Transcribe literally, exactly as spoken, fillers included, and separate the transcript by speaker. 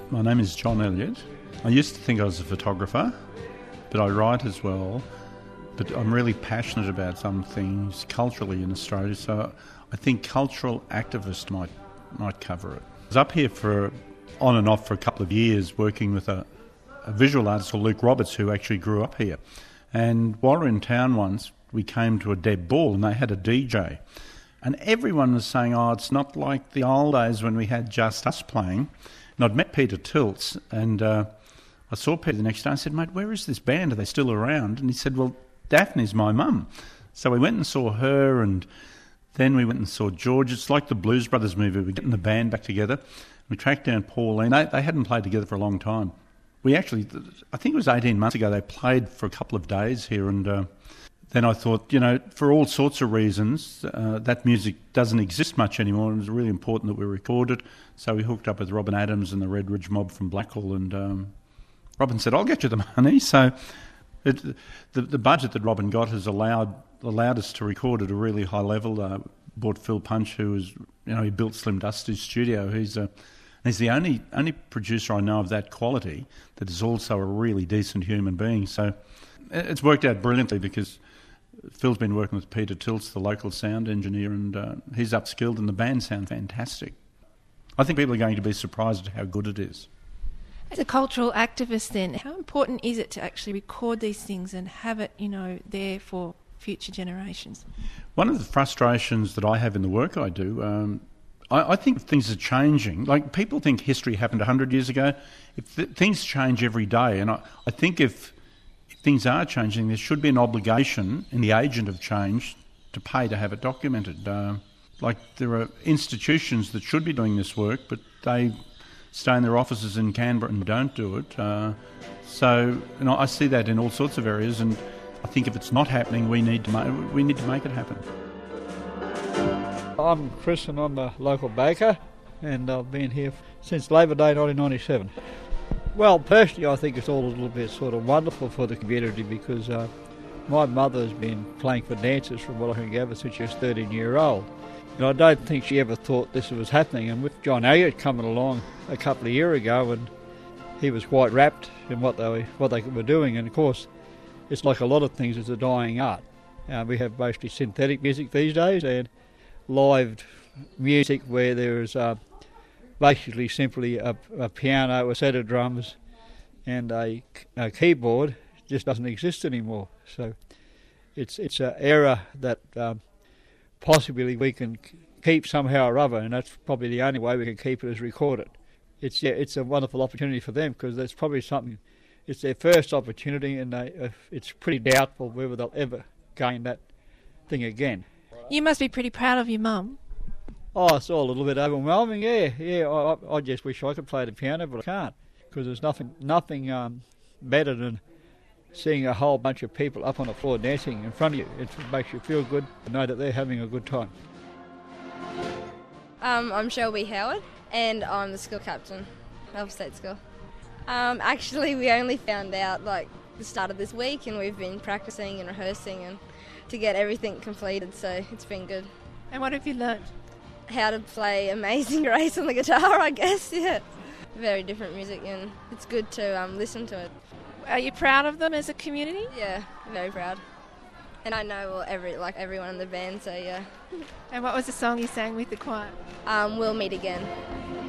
Speaker 1: My name is John Elliott. I used to think I was a photographer, but I write as well. But I'm really passionate about some things culturally in Australia, so I think cultural activist might might cover it. I was up here for on and off for a couple of years working with a, a visual artist called Luke Roberts, who actually grew up here. And while we were in town once, we came to a Deb Ball and they had a D J. And everyone was saying, oh, it's not like the old days when we had just us playing. And I'd met Peter Tilts, and uh, I saw Peter the next day and I said, mate, where is this band? Are they still around? And he said, well, Daphne's my mum. So we went and saw her, and then we went and saw George. It's like the Blues Brothers movie. We're getting the band back together. We tracked down Pauline. They, they hadn't played together for a long time. We actually, I think it was eighteen months ago, they played for a couple of days here, and uh, then I thought, you know, for all sorts of reasons, uh, that music doesn't exist much anymore. It was really important that we record it. So we hooked up with Robin Adams and the Red Ridge Mob from Blackall, and um, Robin said, I'll get you the money. So it, the, the budget that Robin got has allowed allowed us to record at a really high level. Uh, bought Phil Punch, who was, you know, he built Slim Dusty's studio. He's a He's the only only producer I know of that quality that is also a really decent human being. So it's worked out brilliantly because Phil's been working with Peter Tilts, the local sound engineer, and uh, he's upskilled, and the band sound fantastic. I think people are going to be surprised at how good it is.
Speaker 2: As a cultural activist then, how important is it to actually record these things and have it, you know, there for future generations? One
Speaker 1: of the frustrations that I have in the work I do, um, I, I think things are changing. Like, people think history happened one hundred years ago. If th- things change every day, and I, I think if, if things are changing, there should be an obligation in the agent of change to pay to have it documented. Uh, like, there are institutions that should be doing this work, but they stay in their offices in Canberra and don't do it. Uh, so, you know, I see that in all sorts of areas, and I think if it's not happening, we need to ma- we need to make it happen.
Speaker 3: I'm Chris and I'm a local baker, and I've been here since Labor Day nineteen ninety-seven. Well, personally I think it's all a little bit sort of wonderful for the community because uh, my mother's been playing for dancers from what I can gather since she was thirteen year old. And I don't think she ever thought this was happening. And with John Elliott coming along a couple of years ago, and he was quite rapt in what they were, what they were doing. And of course, it's like a lot of things, it's a dying art. Uh, we have mostly synthetic music these days, and live music where there is uh, basically simply a, a piano, a set of drums, and a, a keyboard just doesn't exist anymore. So it's it's an era that um, possibly we can keep somehow or other, and that's probably the only way we can keep it is record it. It's yeah, it's a wonderful opportunity for them because that's probably something. It's their first opportunity, and they, uh, it's pretty doubtful whether they'll ever gain that thing again.
Speaker 2: You must be pretty proud of your mum.
Speaker 3: Oh, it's all a little bit overwhelming, yeah. Yeah, I, I just wish I could play the piano, but I can't, because there's nothing nothing um, better than seeing a whole bunch of people up on the floor dancing in front of you. It makes you feel good to know that they're having a good time.
Speaker 4: Um, I'm Shelby Howard, and I'm the school captain of State School. Um, actually, we only found out like the start of this week, and we've been practicing and rehearsing and to get everything completed, so it's been good.
Speaker 2: And what have you learnt?
Speaker 4: How to play Amazing Grace on the guitar, I guess, yeah. Very different music, and it's good to um, listen to it.
Speaker 2: Are you proud of them as a community?
Speaker 4: Yeah, very proud. And I know well, every like everyone in the band, so yeah.
Speaker 2: And what was the song you sang with the choir?
Speaker 4: Um, We'll Meet Again.